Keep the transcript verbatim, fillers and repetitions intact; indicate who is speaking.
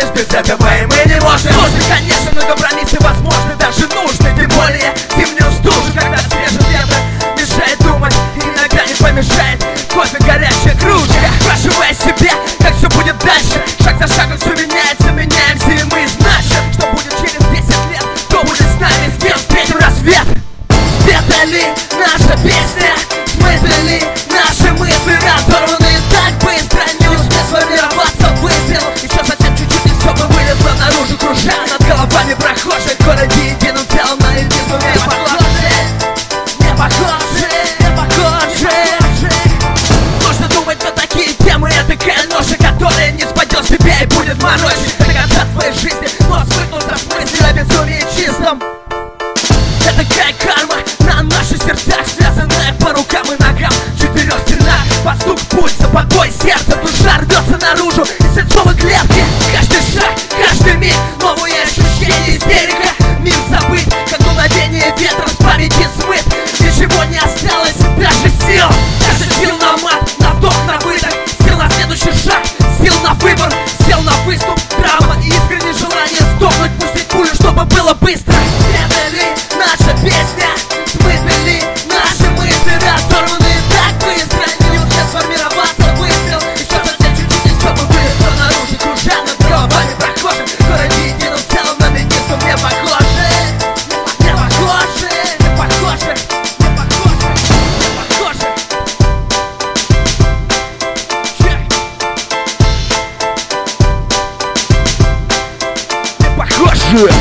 Speaker 1: лишь без этого и мы не можем. Сложно, конечно, но компромиссы возможны, даже нужны. Тем более зимнюю стужу, когда свежий ветер мешает думать, иногда не помешает кофе, горячая кружка. Спрашивая себя, как все будет дальше. Шаг за шагом все меняется, меняемся и мы значим. Что будет через десять лет, кто будет с нами, с кем встретим рассвет. Спета ли наша песня, смыты ли наши мысли, разорванные так быстро, не успев сформироваться выстрел. Еще совсем чуть-чуть и все бы вылезло наружу, кружа над головами прохожих. В городе единым целым на единство не похожи, не похожи, не похожи. Сложно думать на такие темы, это такая ноша, которая не спадет с тебя и будет морочить до конца твоей жизни. Но свыкнуться в смысле о безумии чистом. Это такая карма на наших сердцах, связанная по рукам и ногам. В четырех стенах, под стук пульса, под бой сердца, душа рвется наружу из свинцовой клетки. Каждый шаг, каждый миг, новые ощущения, истерика. Мир забыт, как дуновение ветра с памяти смыт. Ничего не осталось, даже сил. Даже сил на мат, на вдох, на выдох. Сил на следующий шаг, сил на выбор, сил на выступ. Драма и искреннее желание сдохнуть, пустить пулю, чтобы было быстро. Это ли наша песня, смыты ли наши мысли, разорванные так быстро, не успев сформироваться выстрел. Еще совсем чуть-чуть и все бы вылезло наружу, кружа над головами прохожих. В городе единым целым на единство не похожи, не похожи, не похожи, не похожи, не похожи, не похожи.